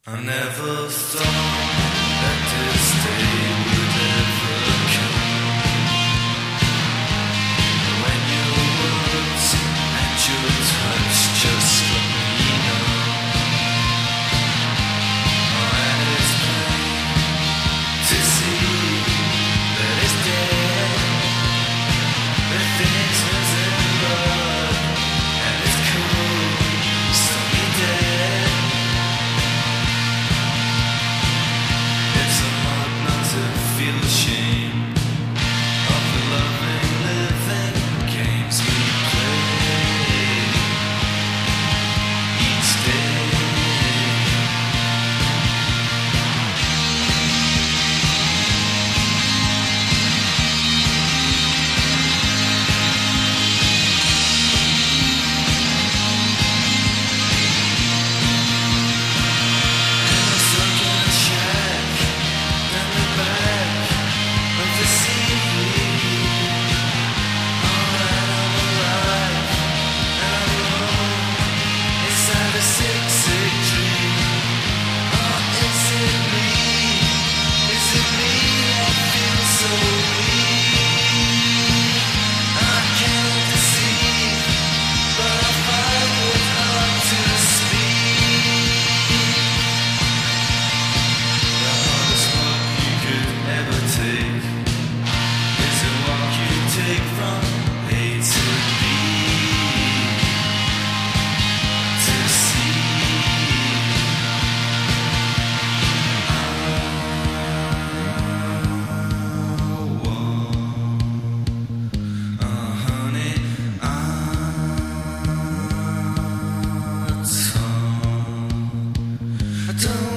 I never thought that this day would ever come. When your words and your touch just let me know. And it's plain to see that it's dead. The things was in blood, and it's cold, stony dead. It's so hard not to feel ashamed of the loving, living games we play each day. In a sunken shack down the back of the sea, alright, I'm alive and I'm alone inside a sick, sick dream. Oh, is it me? Is it me that feels so weak? I cannot deceive, but I find it hard to speak. The hardest walk you could ever take is a walk you take from A to B to see. Honey, I don't